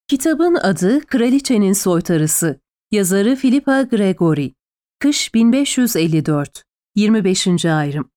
Kitabın adı Kraliçenin Soytarısı. Yazarı Philippa Gregory. Kış 1554. 25. ayrım.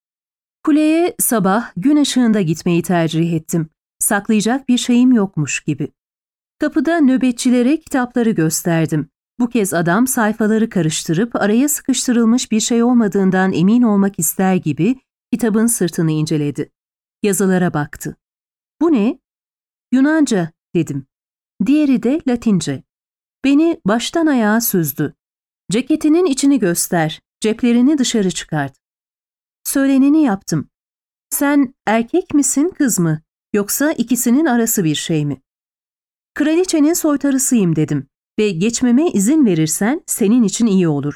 Kuleye sabah gün ışığında gitmeyi tercih ettim. Saklayacak bir şeyim yokmuş gibi. Kapıda nöbetçilere kitapları gösterdim. Bu kez adam sayfaları karıştırıp araya sıkıştırılmış bir şey olmadığından emin olmak ister gibi kitabın sırtını inceledi. Yazılara baktı. "Bu ne?" "Yunanca," dedim. Diğeri de Latince. Beni baştan ayağa süzdü. "Ceketinin içini göster, ceplerini dışarı çıkart." Söyleneni yaptım. "Sen erkek misin, kız mı? Yoksa ikisinin arası bir şey mi?" "Kraliçenin soytarısıyım," dedim ve geçmeme izin verirsen senin için iyi olur.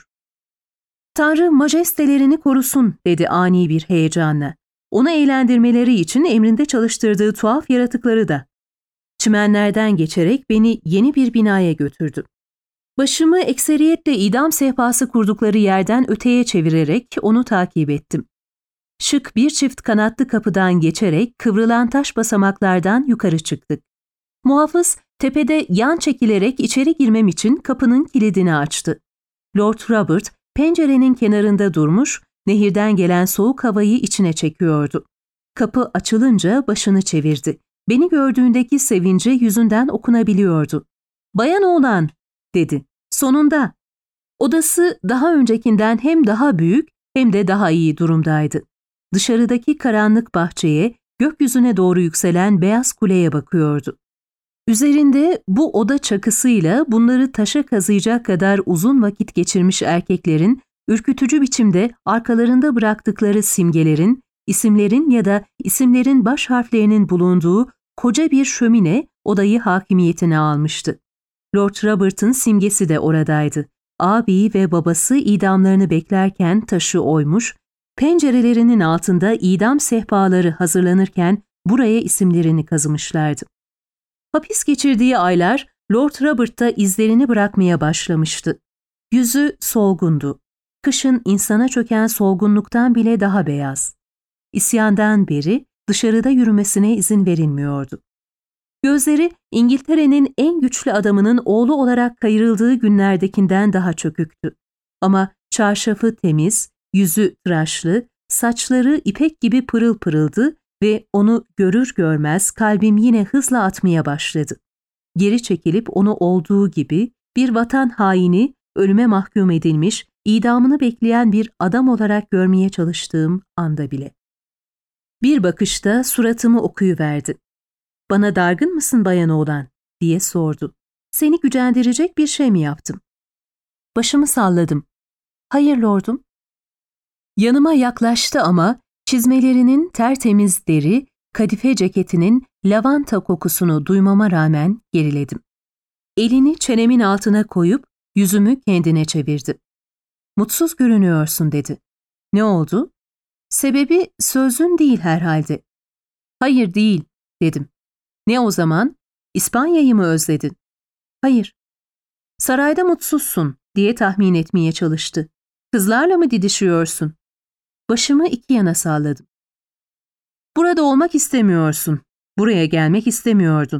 "Tanrı majestelerini korusun," dedi ani bir heyecanla. Onu eğlendirmeleri için emrinde çalıştırdığı tuhaf yaratıkları da. Çimenlerden geçerek beni yeni bir binaya götürdü. Başımı ekseriyetle idam sehpası kurdukları yerden öteye çevirerek onu takip ettim. Şık bir çift kanatlı kapıdan geçerek kıvrılan taş basamaklardan yukarı çıktık. Muhafız tepede yan çekilerek içeri girmem için kapının kilidini açtı. Lord Robert pencerenin kenarında durmuş, nehirden gelen soğuk havayı içine çekiyordu. Kapı açılınca başını çevirdi. Beni gördüğündeki sevinci yüzünden okunabiliyordu. "Bayan oğlan," dedi. "Sonunda." Odası daha öncekinden hem daha büyük hem de daha iyi durumdaydı. Dışarıdaki karanlık bahçeye, gökyüzüne doğru yükselen beyaz kuleye bakıyordu. Üzerinde bu oda çakısıyla bunları taşa kazıyacak kadar uzun vakit geçirmiş erkeklerin ürkütücü biçimde arkalarında bıraktıkları simgelerin, isimlerin ya da isimlerin baş harflerinin bulunduğu koca bir şömine odayı hakimiyetine almıştı. Lord Robert'ın simgesi de oradaydı. Ağabeyi ve babası idamlarını beklerken taşı oymuş, pencerelerinin altında idam sehpaları hazırlanırken buraya isimlerini kazımışlardı. Hapis geçirdiği aylar Lord Robert'ta izlerini bırakmaya başlamıştı. Yüzü solgundu. Kışın insana çöken solgunluktan bile daha beyaz. İsyandan beri dışarıda yürümesine izin verilmiyordu. Gözleri İngiltere'nin en güçlü adamının oğlu olarak kayırıldığı günlerdekinden daha çöküktü. Ama çarşafı temiz, yüzü tıraşlı, saçları ipek gibi pırıl pırıldı ve onu görür görmez kalbim yine hızla atmaya başladı. Geri çekilip onu olduğu gibi bir vatan haini, ölüme mahkum edilmiş, idamını bekleyen bir adam olarak görmeye çalıştığım anda bile. Bir bakışta suratımı okuyuverdi. "Bana dargın mısın bayan oğlan?" diye sordu. "Seni gücendirecek bir şey mi yaptım?" Başımı salladım. "Hayır lordum." Yanıma yaklaştı ama çizmelerinin tertemiz deri, kadife ceketinin lavanta kokusunu duymama rağmen geriledim. Elini çenemin altına koyup yüzümü kendine çevirdi. "Mutsuz görünüyorsun," dedi. "Ne oldu?" "Sebebi sözün değil herhalde." "Hayır değil," dedim. "Ne o zaman? İspanya'yı mı özledin?" "Hayır." "Sarayda mutsuzsun," diye tahmin etmeye çalıştı. "Kızlarla mı didişiyorsun?" Başımı iki yana salladım. "Burada olmak istemiyorsun. Buraya gelmek istemiyordun."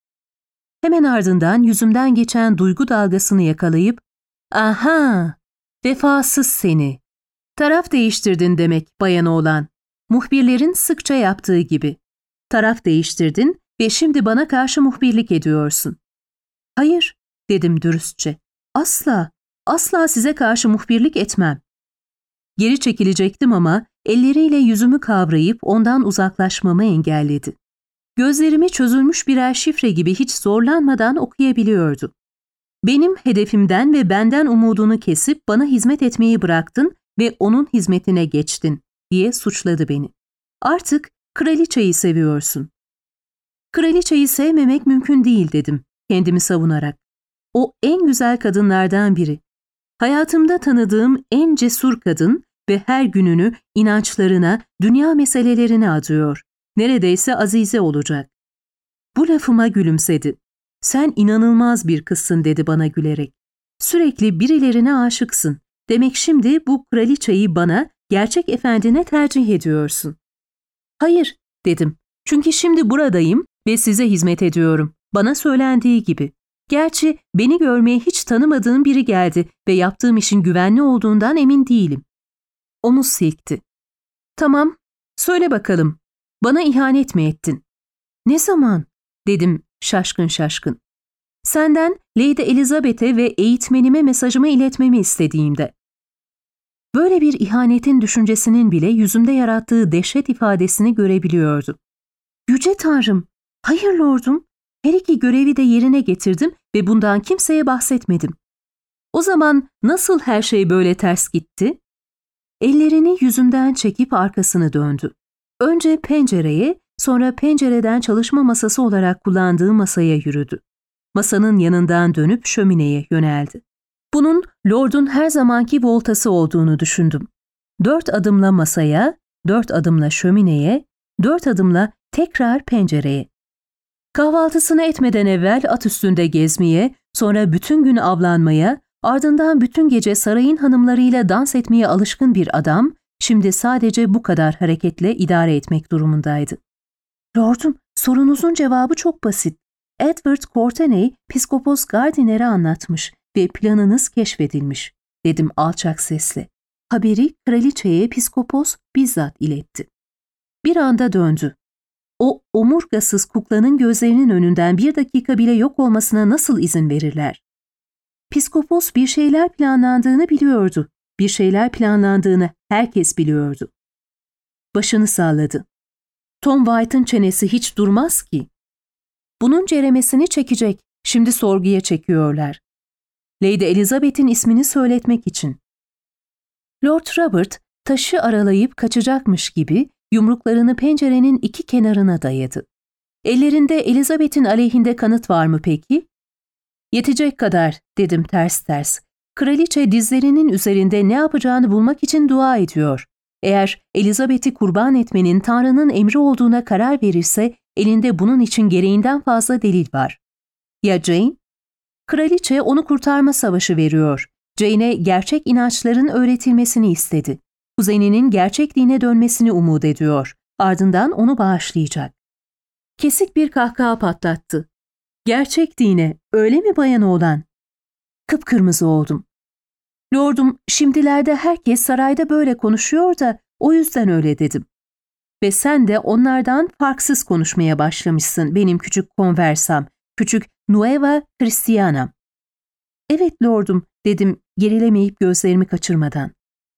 Hemen ardından yüzümden geçen duygu dalgasını yakalayıp "Aha, vefasız seni. Taraf değiştirdin demek bayan oğlan. Muhbirlerin sıkça yaptığı gibi. Taraf değiştirdin ve şimdi bana karşı muhbirlik ediyorsun." "Hayır," dedim dürüstçe. "Asla, asla size karşı muhbirlik etmem." Geri çekilecektim ama elleriyle yüzümü kavrayıp ondan uzaklaşmamı engelledi. Gözlerimi çözülmüş birer şifre gibi hiç zorlanmadan okuyabiliyordu. "Benim hedefimden ve benden umudunu kesip bana hizmet etmeyi bıraktın ve onun hizmetine geçtin," diye suçladı beni. "Artık kraliçeyi seviyorsun." "Kraliçeyi sevmemek mümkün değil," dedim kendimi savunarak. "O en güzel kadınlardan biri. Hayatımda tanıdığım en cesur kadın ve her gününü inançlarına, dünya meselelerine adıyor. Neredeyse azize olacak." Bu lafıma gülümsedi. "Sen inanılmaz bir kızsın," dedi bana gülerek. "Sürekli birilerine aşıksın. Demek şimdi bu kraliçeyi bana, gerçek efendine tercih ediyorsun." "Hayır," dedim. "Çünkü şimdi buradayım ve size hizmet ediyorum. Bana söylendiği gibi. Gerçi beni görmeye hiç tanımadığım biri geldi ve yaptığım işin güvenli olduğundan emin değilim. Omuz silkti. Tamam, söyle bakalım. Bana ihanet mi ettin? Ne zaman? Dedim şaşkın şaşkın. Senden Lady Elizabeth'e ve eğitmenime mesajımı iletmemi istediğimde. Böyle bir ihanetin düşüncesinin bile yüzümde yarattığı dehşet ifadesini görebiliyordu. Yüce Tanrım, hayır lordum, her iki görevi de yerine getirdim ve bundan kimseye bahsetmedim. O zaman nasıl her şey böyle ters gitti? Ellerini yüzümden çekip arkasını döndü. Önce pencereye, sonra pencereden çalışma masası olarak kullandığı masaya yürüdü. Masanın yanından dönüp şömineye yöneldi. Bunun Lord'un her zamanki voltası olduğunu düşündüm. 4 adımla masaya, 4 adımla şömineye, 4 adımla tekrar pencereye. Kahvaltısını etmeden evvel at üstünde gezmeye, sonra bütün gün avlanmaya, ardından bütün gece sarayın hanımlarıyla dans etmeye alışkın bir adam, şimdi sadece bu kadar hareketle idare etmek durumundaydı. Lordum, sorunuzun cevabı çok basit. Edward Courtenay, Piskopos Gardiner'e anlatmış ve planınız keşfedilmiş, dedim alçak sesle. Haberi kraliçeye Piskopos bizzat iletti. Bir anda döndü. O omurgasız kuklanın gözlerinin önünden bir dakika bile yok olmasına nasıl izin verirler? Piskopos bir şeyler planlandığını biliyordu. Bir şeyler planlandığını herkes biliyordu. Başını salladı. Tom White'ın çenesi hiç durmaz ki. Bunun ceremesini çekecek. Şimdi sorguya çekiyorlar. Lady Elizabeth'in ismini söyletmek için. Lord Robert taşı aralayıp kaçacakmış gibi yumruklarını pencerenin iki kenarına dayadı. Ellerinde Elizabeth'in aleyhinde kanıt var mı peki? Yetecek kadar, dedim ters ters. Kraliçe dizlerinin üzerinde ne yapacağını bulmak için dua ediyor. Eğer Elizabeth'i kurban etmenin Tanrı'nın emri olduğuna karar verirse elinde bunun için gereğinden fazla delil var. Ya Jane? Kraliçe onu kurtarma savaşı veriyor. Jane'e gerçek inançların öğretilmesini istedi. Kuzeninin gerçek dine dönmesini umut ediyor. Ardından onu bağışlayacak. Kesik bir kahkaha patlattı. Gerçek dine, öyle mi bayan oğlan? Kıpkırmızı oldum. Lordum, şimdilerde herkes sarayda böyle konuşuyor da o yüzden öyle dedim. Ve sen de onlardan farksız konuşmaya başlamışsın benim küçük konversam, küçük Nueva Christiana'm. Evet lordum, dedim gerilemeyip gözlerimi kaçırmadan.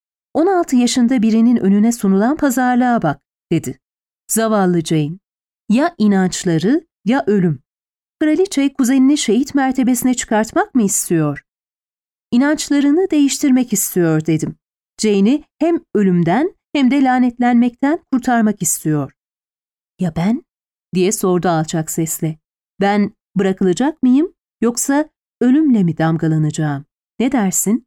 16 yaşında birinin önüne sunulan pazarlığa bak, dedi. Zavallı Jane. Ya inançları ya ölüm. Kraliçe kuzenini şehit mertebesine çıkartmak mı istiyor? İnançlarını değiştirmek istiyor, dedim. Jane'i hem ölümden hem de lanetlenmekten kurtarmak istiyor. Ya ben? Diye sordu alçak sesle. Ben bırakılacak mıyım yoksa ölümle mi damgalanacağım? Ne dersin?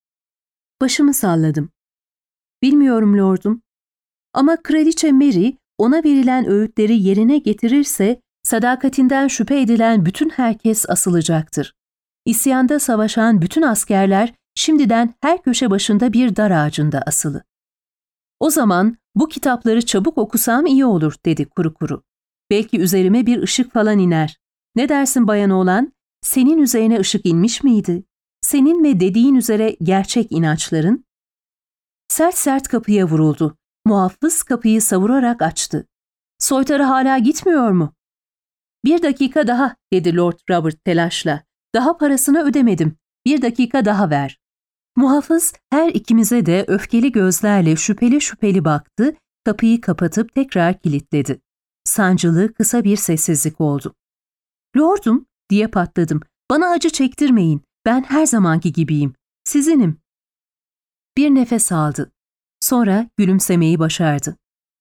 Başımı salladım. Bilmiyorum lordum. Ama Kraliçe Mary ona verilen öğütleri yerine getirirse sadakatinden şüphe edilen bütün herkes asılacaktır. İsyanda savaşan bütün askerler şimdiden her köşe başında bir dar ağacında asılı. O zaman bu kitapları çabuk okusam iyi olur, dedi kuru kuru. Belki üzerime bir ışık falan iner. Ne dersin bayan oğlan? Senin üzerine ışık inmiş miydi? Senin ve dediğin üzere gerçek inançların? Sert sert kapıya vuruldu. Muhafız kapıyı savurarak açtı. Soytarı hala gitmiyor mu? Bir dakika daha, dedi Lord Robert telaşla. Daha parasını ödemedim. Bir dakika daha ver. Muhafız her ikimize de öfkeli gözlerle şüpheli şüpheli baktı, kapıyı kapatıp tekrar kilitledi. Sancılı kısa bir sessizlik oldu. Lordum, diye patladım. Bana acı çektirmeyin. Ben her zamanki gibiyim. Sizinim. Bir nefes aldı. Sonra gülümsemeyi başardı.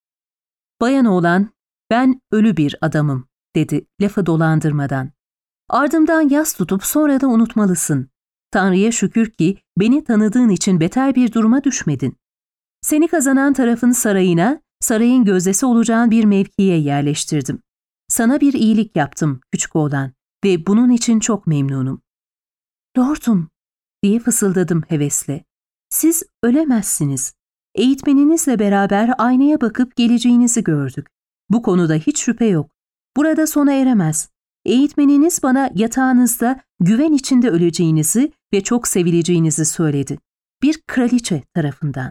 Bayan oğlan, ben ölü bir adamım, dedi lafı dolandırmadan. Ardımdan yas tutup sonra da unutmalısın. Tanrı'ya şükür ki beni tanıdığın için beter bir duruma düşmedin. Seni kazanan tarafın sarayına, sarayın gözdesi olacağın bir mevkiye yerleştirdim. Sana bir iyilik yaptım küçük oğlan ve bunun için çok memnunum. Lordum, diye fısıldadım hevesle. Siz ölemezsiniz. Eğitmeninizle beraber aynaya bakıp geleceğinizi gördük. Bu konuda hiç şüphe yok. Burada sona eremez. eğitmeniniz bana yatağınızda güven içinde öleceğinizi ve çok sevileceğinizi söyledi. Bir kraliçe tarafından.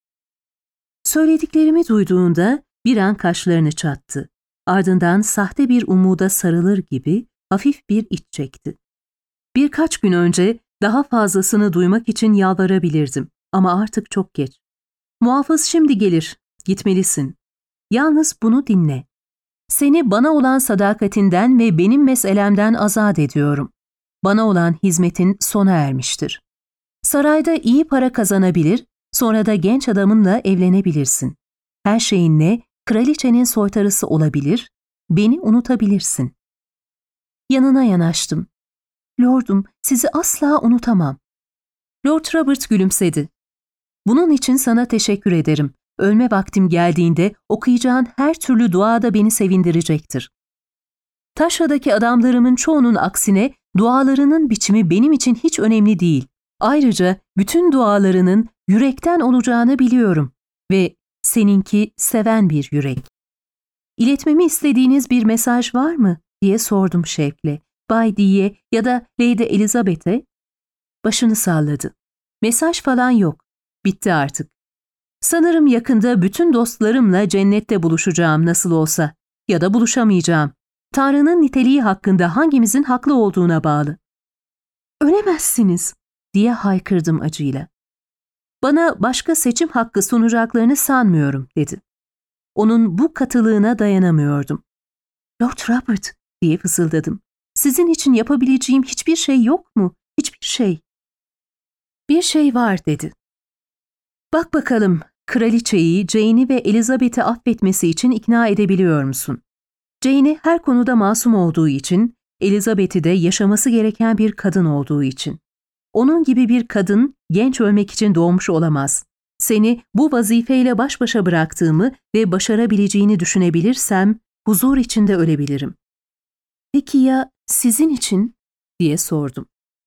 Söylediklerimi duyduğunda bir an kaşlarını çattı. Ardından sahte bir umuda sarılır gibi hafif bir iç çekti. Birkaç gün önce daha fazlasını duymak için yalvarabilirdim ama artık çok geç. Muhafız şimdi gelir, gitmelisin. Yalnız bunu dinle. Seni bana olan sadakatinden ve benim meselemden azat ediyorum. Bana olan hizmetin sona ermiştir. Sarayda iyi para kazanabilir, sonra da genç adamınla evlenebilirsin. Her şeyinle kraliçenin soytarısı olabilir, beni unutabilirsin. Yanına yanaştım. Lordum, sizi asla unutamam. Lord Robert gülümsedi. Bunun için sana teşekkür ederim. Ölme vaktim geldiğinde okuyacağın her türlü dua da beni sevindirecektir. Taşra'daki adamlarımın çoğunun aksine dualarının biçimi benim için hiç önemli değil. Ayrıca bütün dualarının yürekten olacağını biliyorum ve seninki seven bir yürek. İletmemi istediğiniz bir mesaj var mı diye sordum şevkle. Bay D'ye ya da Lady Elizabeth'e. Başını salladı. Mesaj falan yok. Bitti artık. Sanırım yakında bütün dostlarımla cennette buluşacağım nasıl olsa. Ya da buluşamayacağım. Tanrı'nın niteliği hakkında hangimizin haklı olduğuna bağlı. Ölemezsiniz diye haykırdım acıyla. Bana başka seçim hakkı sunacaklarını sanmıyorum dedi. Onun bu katılığına dayanamıyordum. Lord Robert diye fısıldadım. Sizin için yapabileceğim hiçbir şey yok mu? Hiçbir şey. Bir şey var dedi. Bak bakalım kraliçeyi, Jane'i ve Elizabeth'i affetmesi için ikna edebiliyor musun? Jane'i her konuda masum olduğu için, Elizabeth'i de yaşaması gereken bir kadın olduğu için. Onun gibi bir kadın genç ölmek için doğmuş olamaz. Seni bu vazifeyle baş başa bıraktığımı ve başarabileceğini düşünebilirsem huzur içinde ölebilirim. Peki ya sizin için? Diye sordum.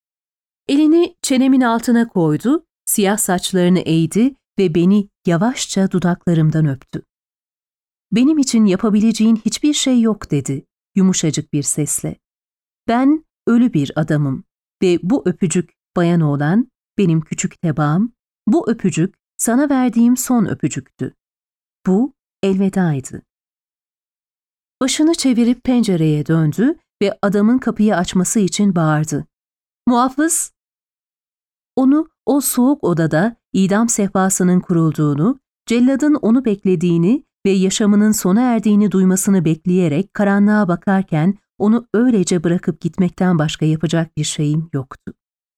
Elini çenemin altına koydu, siyah saçlarını eğdi ve beni yavaşça dudaklarımdan öptü. Benim için yapabileceğin hiçbir şey yok dedi yumuşacık bir sesle. Ben ölü bir adamım ve bu öpücük bayan oğlan, benim küçük tebaam, bu öpücük sana verdiğim son öpücüktü. Bu elvedaydı. Başını çevirip pencereye döndü ve adamın kapıyı açması için bağırdı. Muhafız! Onu o soğuk odada idam sehpasının kurulduğunu, celladın onu beklediğini ve yaşamının sona erdiğini duymasını bekleyerek karanlığa bakarken onu öylece bırakıp gitmekten başka yapacak bir şeyim yoktu.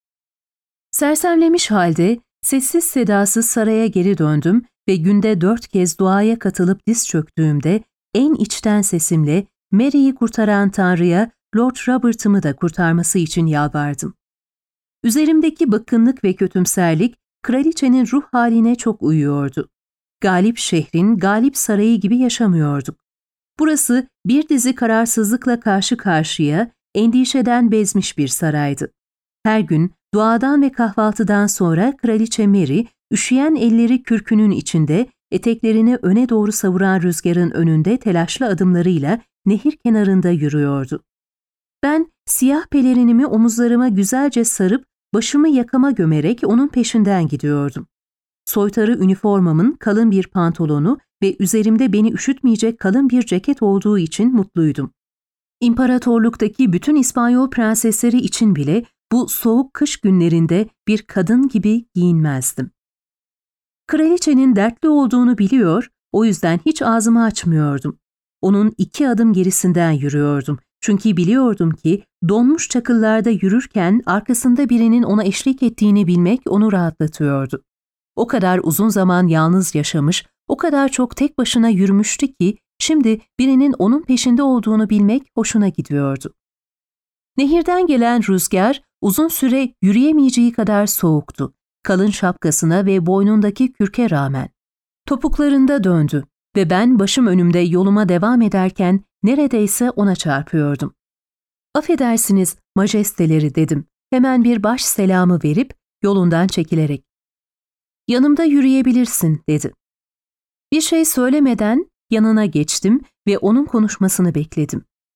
Sersemlemiş halde sessiz sedasız saraya geri döndüm ve günde 4 kez duaya katılıp diz çöktüğümde en içten sesimle Mary'i kurtaran Tanrı'ya Lord Robert'ımı da kurtarması için yalvardım. Üzerimdeki bıkkınlık ve kötümserlik kraliçenin ruh haline çok uyuyordu. Galip şehrin galip sarayı gibi yaşamıyorduk. Burası bir dizi kararsızlıkla karşı karşıya, endişeden bezmiş bir saraydı. Her gün duadan ve kahvaltıdan sonra Kraliçe Mary, üşüyen elleri kürkünün içinde, eteklerini öne doğru savuran rüzgarın önünde telaşlı adımlarıyla nehir kenarında yürüyordu. Ben siyah pelerinimi omuzlarıma güzelce sarıp başımı yakama gömerek onun peşinden gidiyordum. Soytarı üniformamın kalın bir pantolonu ve üzerimde beni üşütmeyecek kalın bir ceket olduğu için mutluydum. İmparatorluktaki bütün İspanyol prensesleri için bile bu soğuk kış günlerinde bir kadın gibi giyinmezdim. Kraliçenin dertli olduğunu biliyor, o yüzden hiç ağzımı açmıyordum. Onun 2 adım gerisinden yürüyordum. Çünkü biliyordum ki donmuş çakıllarda yürürken arkasında birinin ona eşlik ettiğini bilmek onu rahatlatıyordu. O kadar uzun zaman yalnız yaşamış, o kadar çok tek başına yürümüştü ki şimdi birinin onun peşinde olduğunu bilmek hoşuna gidiyordu. Nehirden gelen rüzgar uzun süre yürüyemeyeceği kadar soğuktu. Kalın şapkasına ve boynundaki kürke rağmen. Topuklarında döndü ve ben başım önümde yoluma devam ederken neredeyse ona çarpıyordum. "Affedersiniz, majesteleri," dedim. Hemen bir baş selamı verip yolundan çekilerek. "Yanımda yürüyebilirsin," dedi. Bir şey söylemeden yanına geçtim ve onun konuşmasını bekledim.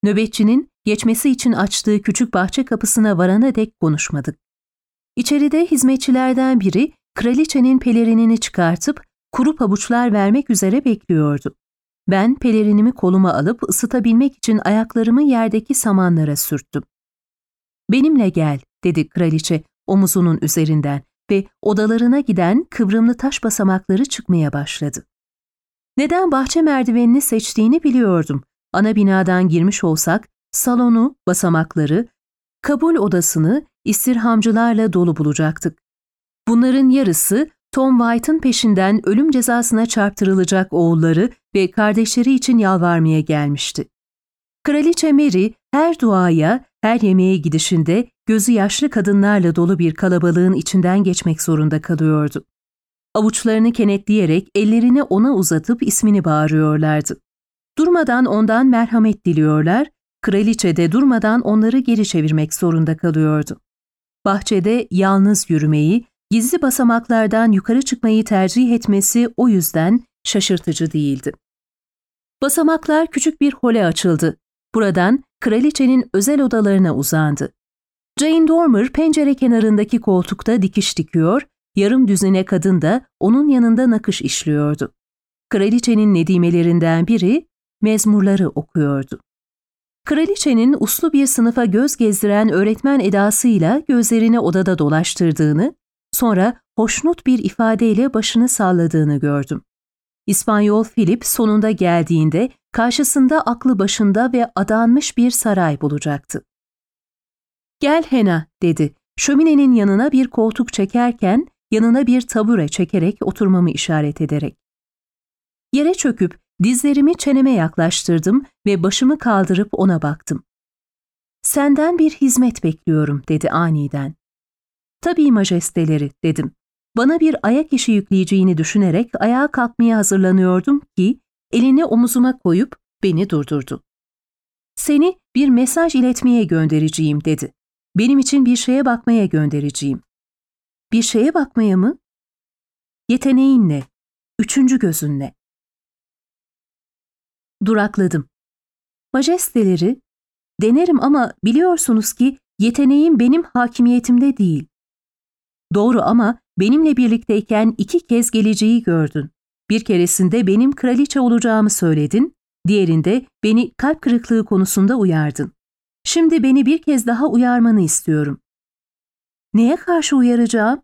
Nöbetçinin geçmesi için açtığı küçük bahçe kapısına varana dek konuşmadık. İçeride hizmetçilerden biri kraliçenin pelerinini çıkartıp kuru pabuçlar vermek üzere bekliyordu. Ben pelerinimi koluma alıp ısıtabilmek için ayaklarımı yerdeki samanlara sürttüm. "Benimle gel," dedi kraliçe omuzunun üzerinden ve odalarına giden kıvrımlı taş basamakları çıkmaya başladı. Neden bahçe merdivenini seçtiğini biliyordum. Ana binadan girmiş olsak salonu, basamakları, kabul odasını istirhamcılarla dolu bulacaktık. Bunların yarısı Tom White'ın peşinden ölüm cezasına çarptırılacak oğulları ve kardeşleri için yalvarmaya gelmişti. Kraliçe Mary her duaya, her yemeğe gidişinde gözü yaşlı kadınlarla dolu bir kalabalığın içinden geçmek zorunda kalıyordu. Avuçlarını kenetleyerek ellerini ona uzatıp ismini bağırıyorlardı. Durmadan ondan merhamet diliyorlar, kraliçe de durmadan onları geri çevirmek zorunda kalıyordu. Bahçede yalnız yürümeyi, gizli basamaklardan yukarı çıkmayı tercih etmesi o yüzden şaşırtıcı değildi. Basamaklar küçük bir hole açıldı. Buradan kraliçenin özel odalarına uzandı. Jane Dormer pencere kenarındaki koltukta dikiş dikiyor, yarım düzine kadın da onun yanında nakış işliyordu. Kraliçenin nedimelerinden biri mezmurları okuyordu. Kraliçenin uslu bir sınıfa göz gezdiren öğretmen edasıyla gözlerini odada dolaştırdığını, sonra hoşnut bir ifadeyle başını salladığını gördüm. İspanyol Philip sonunda geldiğinde karşısında aklı başında ve adanmış bir saray bulacaktı. "Gel Hena," dedi. Şöminenin yanına bir koltuk çekerken yanına bir tabure çekerek oturmamı işaret ederek. Yere çöküp dizlerimi çeneme yaklaştırdım ve başımı kaldırıp ona baktım. "Senden bir hizmet bekliyorum," dedi aniden. "Tabii majesteleri," dedim. Bana bir ayak işi yükleyeceğini düşünerek ayağa kalkmaya hazırlanıyordum ki elini omuzuma koyup beni durdurdu. "Seni bir mesaj iletmeye göndereceğim," dedi. "Benim için bir şeye bakmaya göndereceğim." "Bir şeye bakmaya mı?" "Yeteneğinle, üçüncü gözünle." Durakladım. "Majesteleri, denerim ama biliyorsunuz ki yeteneğim benim hakimiyetimde değil." "Doğru ama benimle birlikteyken 2 kez geleceği gördün. Bir keresinde benim kraliçe olacağımı söyledin, diğerinde beni kalp kırıklığı konusunda uyardın. Şimdi beni bir kez daha uyarmanı istiyorum." "Neye karşı uyaracağım?"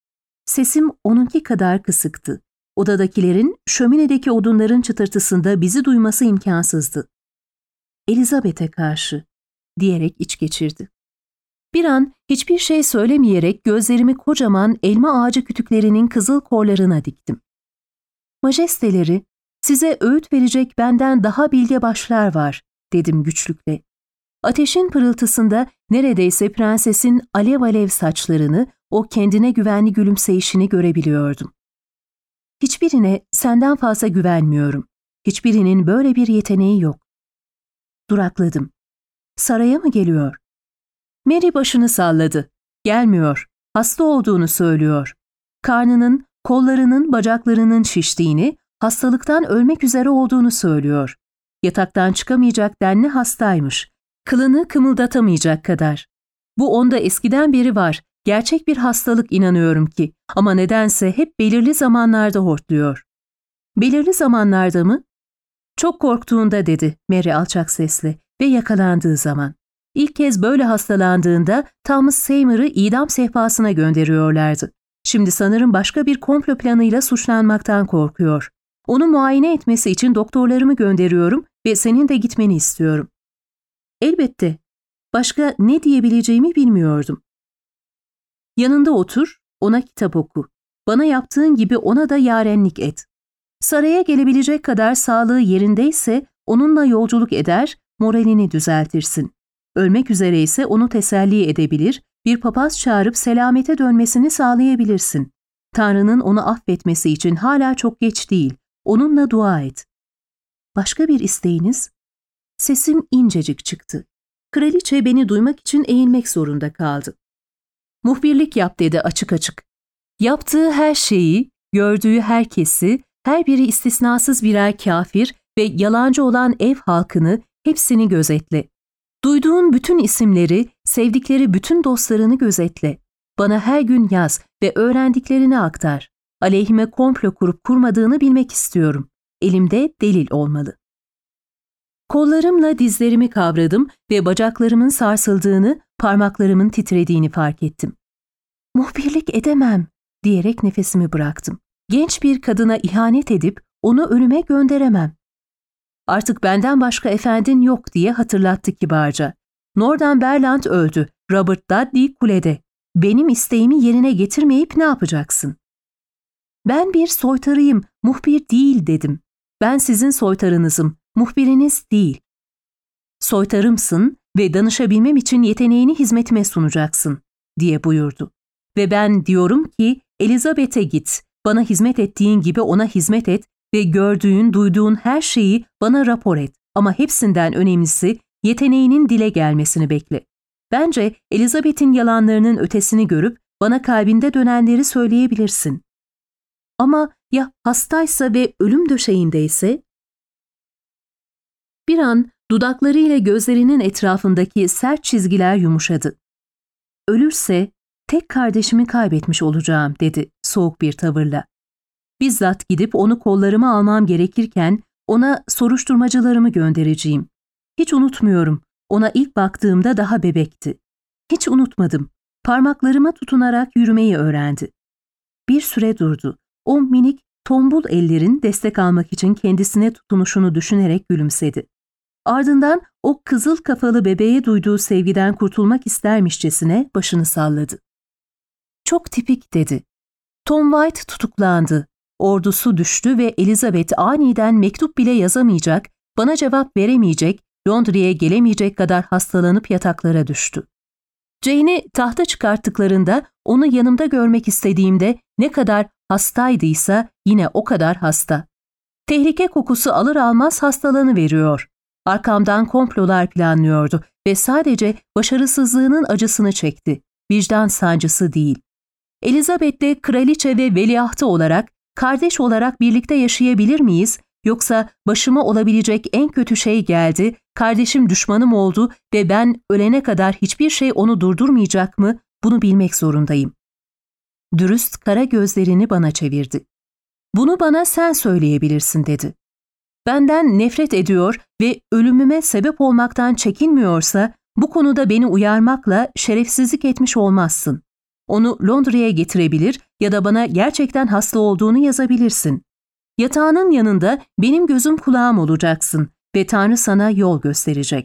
Sesim onunki kadar kısıktı. Odadakilerin şöminedeki odunların çıtırtısında bizi duyması imkansızdı. "Elizabeth'e karşı," diyerek iç geçirdi. Bir an hiçbir şey söylemeyerek gözlerimi kocaman elma ağacı kütüklerinin kızıl korlarına diktim. "Majesteleri, size öğüt verecek benden daha bilge başlar var," dedim güçlükle. Ateşin pırıltısında neredeyse prensesin alev alev saçlarını, o kendine güvenli gülümseyişini görebiliyordum. "Hiçbirine senden fazla güvenmiyorum. Hiçbirinin böyle bir yeteneği yok." Durakladım. "Saraya mı geliyor?" Mary başını salladı. "Gelmiyor. Hasta olduğunu söylüyor. Karnının, kollarının, bacaklarının şiştiğini, hastalıktan ölmek üzere olduğunu söylüyor. Yataktan çıkamayacak denli hastaymış. Kılını kımıldatamayacak kadar. Bu onda eskiden beri var. Gerçek bir hastalık inanıyorum ki. Ama nedense hep belirli zamanlarda hortluyor." "Belirli zamanlarda mı?" "Çok korktuğunda," dedi Mary alçak sesle, "ve yakalandığı zaman. İlk kez böyle hastalandığında Thomas Seymour'ı idam sehpasına gönderiyorlardı. Şimdi sanırım başka bir komplo planıyla suçlanmaktan korkuyor. Onu muayene etmesi için doktorlarımı gönderiyorum ve senin de gitmeni istiyorum." "Elbette. Başka ne diyebileceğimi bilmiyordum." "Yanında otur, ona kitap oku. Bana yaptığın gibi ona da yarenlik et. Saraya gelebilecek kadar sağlığı yerindeyse onunla yolculuk eder, moralini düzeltirsin. Ölmek üzereyse onu teselli edebilir, bir papaz çağırıp selamete dönmesini sağlayabilirsin. Tanrı'nın onu affetmesi için hala çok geç değil. Onunla dua et." "Başka bir isteğiniz?" Sesim incecik çıktı. Kraliçe beni duymak için eğilmek zorunda kaldı. "Muhbirlik yap," dedi açık açık. Yaptığı her şeyi, gördüğü herkesi, her biri istisnasız birer kafir ve yalancı olan ev halkını hepsini gözetle. Duyduğun bütün isimleri, sevdikleri bütün dostlarını gözetle. Bana her gün yaz ve öğrendiklerini aktar. Aleyhime komplo kurup kurmadığını bilmek istiyorum. Elimde delil olmalı. Kollarımla dizlerimi kavradım ve bacaklarımın sarsıldığını, parmaklarımın titrediğini fark ettim. "Muhbirlik edemem," diyerek nefesimi bıraktım. "Genç bir kadına ihanet edip onu ölüme gönderemem." "Artık benden başka efendin yok," diye hatırlattı kibarca. "Northumberland öldü, Robert Dudley kulede. Benim isteğimi yerine getirmeyip ne yapacaksın?" "Ben bir soytarıyım, muhbir değil," dedim. "Ben sizin soytarınızım, muhbiriniz değil." "Soytarımsın ve danışabilmem için yeteneğini hizmetime sunacaksın," diye buyurdu. "Ve ben diyorum ki Elizabeth'e git, bana hizmet ettiğin gibi ona hizmet et ve gördüğün, duyduğun her şeyi bana rapor et. Ama hepsinden önemlisi yeteneğinin dile gelmesini bekle. Bence Elizabeth'in yalanlarının ötesini görüp bana kalbinde dönenleri söyleyebilirsin. Ama ya hastaysa ve ölüm döşeğindeyse?" Bir an dudaklarıyla gözlerinin etrafındaki sert çizgiler yumuşadı. "Ölürse tek kardeşimi kaybetmiş olacağım," dedi soğuk bir tavırla. "Bizzat gidip onu kollarıma almam gerekirken ona soruşturmacılarımı göndereceğim. Hiç unutmuyorum, ona ilk baktığımda daha bebekti. Hiç unutmadım, parmaklarıma tutunarak yürümeyi öğrendi." Bir süre durdu. O minik, tombul ellerin destek almak için kendisine tutunuşunu düşünerek gülümsedi. Ardından o kızıl kafalı bebeğe duyduğu sevgiden kurtulmak istermişçesine başını salladı. "Çok tipik," dedi. "Tom White tutuklandı. Ordusu düştü ve Elizabeth aniden mektup bile yazamayacak, bana cevap veremeyecek, Londra'ya gelemeyecek kadar hastalanıp yataklara düştü. Jane'i tahta çıkarttıklarında onu yanımda görmek istediğimde ne kadar hastaydıysa yine o kadar hasta. Tehlike kokusu alır almaz hastalanıveriyor. Arkamdan komplolar planlıyordu ve sadece başarısızlığının acısını çekti. Vicdan sancısı değil. Elizabeth'le kraliçe ve veliahtı olarak, kardeş olarak birlikte yaşayabilir miyiz? Yoksa başıma olabilecek en kötü şey geldi, kardeşim düşmanım oldu ve ben ölene kadar hiçbir şey onu durdurmayacak mı? Bunu bilmek zorundayım." Dürüst kara gözlerini bana çevirdi. "Bunu bana sen söyleyebilirsin," dedi. "Benden nefret ediyor ve ölümüme sebep olmaktan çekinmiyorsa bu konuda beni uyarmakla şerefsizlik etmiş olmazsın. Onu Londra'ya getirebilir ya da bana gerçekten hasta olduğunu yazabilirsin. Yatağının yanında benim gözüm kulağım olacaksın ve Tanrı sana yol gösterecek."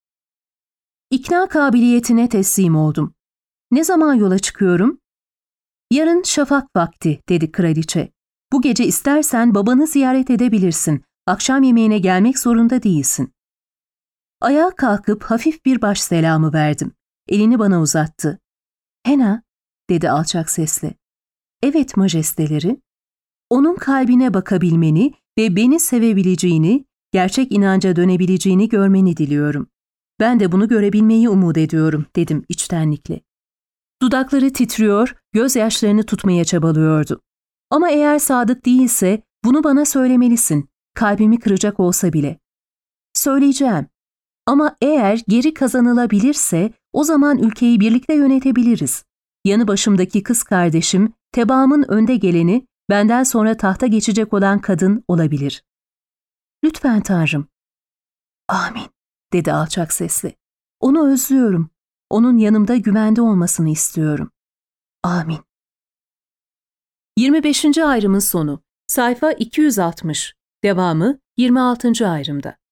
İkna kabiliyetine teslim oldum. "Ne zaman yola çıkıyorum?" "Yarın şafak vakti," dedi kraliçe. "Bu gece istersen babanı ziyaret edebilirsin. Akşam yemeğine gelmek zorunda değilsin." Ayağa kalkıp hafif bir baş selamı verdim. Elini bana uzattı. "Hannah," dedi alçak sesle. "Evet majesteleri." "Onun kalbine bakabilmeni ve beni sevebileceğini, gerçek inanca dönebileceğini görmeni diliyorum. Ben de bunu görebilmeyi umut ediyorum," dedim içtenlikle. Dudakları titriyor, gözyaşlarını tutmaya çabalıyordu. "Ama eğer sadık değilse bunu bana söylemelisin, kalbimi kıracak olsa bile." "Söyleyeceğim. Ama eğer geri kazanılabilirse o zaman ülkeyi birlikte yönetebiliriz. Yanı başımdaki kız kardeşim, tebaamın önde geleni, benden sonra tahta geçecek olan kadın olabilir." "Lütfen Tanrım." "Amin," dedi alçak sesle. "Onu özlüyorum. Onun yanımda güvende olmasını istiyorum. Amin." 25. ayrımın sonu. Sayfa 260. Devamı 26. ayrımda.